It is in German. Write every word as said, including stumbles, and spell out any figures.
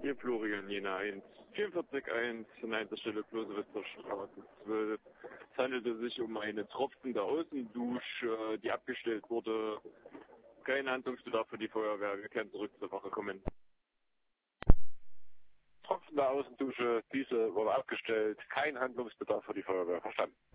Hier Florian, Jena eins, vierundvierzig eins, neunte Stelle Klosewitzer Straße zwölf. Es handelte sich um eine tropfende Außendusche, die abgestellt wurde. Kein Handlungsbedarf für die Feuerwehr, wir können zurück zur Wache kommen. Tropfende Außendusche, diese wurde abgestellt, kein Handlungsbedarf für die Feuerwehr, verstanden.